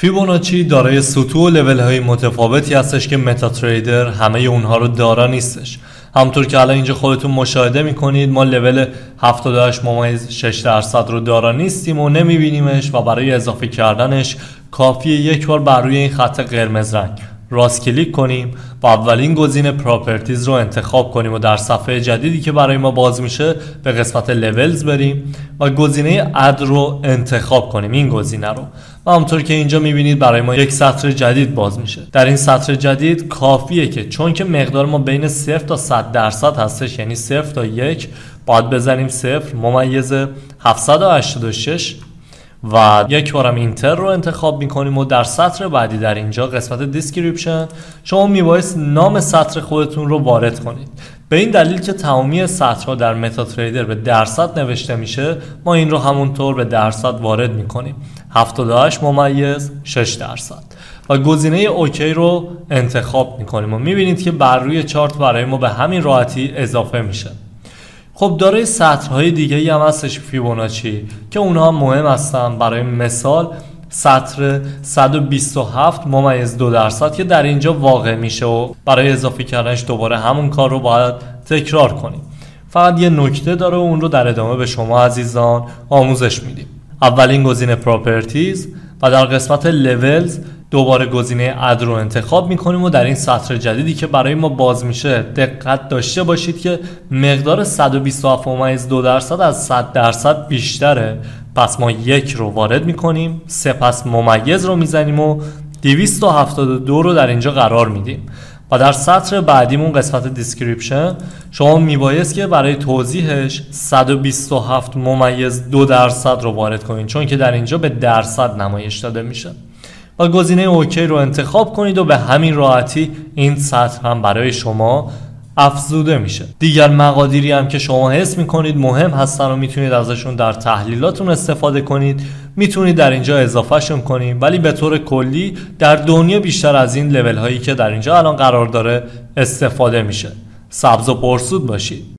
فیبوناچی دارای سطوح و لول های متفاوتی هستش که متا تریدر همه اونها رو دارا نیستش. همونطور که الان اینجا خودتون مشاهده میکنید ما لول 78.6% رو دارا نیستیم و نمیبینیمش و برای اضافه کردنش کافیه یک بار بر روی این خط قرمز رنگ راست کلیک کنیم و اولین گزینه پراپرتیز رو انتخاب کنیم و در صفحه جدیدی که برای ما باز میشه به قسمت لولز بریم و گزینه اد رو انتخاب کنیم، این گزینه رو. و همونطور که اینجا میبینید برای ما یک سطر جدید باز میشه. در این سطر جدید کافیه که چون که مقدار ما بین 0 تا 100% هستش، یعنی 0 تا 1 باید بزنیم 0.786 و یک بارم اینتر رو انتخاب میکنیم و در سطر بعدی در اینجا قسمت دیسکریپشن شما میبایست نام سطر خودتون رو وارد کنید. به این دلیل که تمامی سطرها در متا تریدر به درصد نوشته میشه، ما این رو همونطور به درصد وارد میکنیم 78.6% و گزینه اوکی رو انتخاب میکنیم و میبینید که بر روی چارت برای ما به همین راحتی اضافه میشه. خب دارای سطرهای دیگه هم هستش فیبوناچی که اونها مهم هستن. برای مثال سطر 127.2% که در اینجا واقع میشه و برای اضافه کردنش دوباره همون کار رو باید تکرار کنیم. فقط یه نکته داره و اون رو در ادامه به شما عزیزان آموزش میدیم. اولین گزینه پراپرتیز و در قسمت لولز دوباره گزینه اد رو انتخاب میکنیم و در این سطر جدیدی که برای ما باز میشه دقت داشته باشید که مقدار 127.2% از 100% بیشتره. پس ما یک رو وارد میکنیم، سپس ممیز رو میزنیم و 272 رو در اینجا قرار میدیم و در سطر بعدیمون قسمت دیسکریپشن شما میبایست که برای توضیحش 127.2% رو وارد کنید، چون که در اینجا به درصد نمایش داده میشه و گزینه اوکی رو انتخاب کنید و به همین راحتی این سطر هم برای شما افزوده میشه. دیگر مقادیری هم که شما حس میکنید مهم هستن و میتونید ازشون در تحلیلاتون استفاده کنید، میتونید در اینجا اضافه شون کنید، ولی به طور کلی در دنیا بیشتر از این لول هایی که در اینجا الان قرار داره استفاده میشه. سبز و پرسود باشید.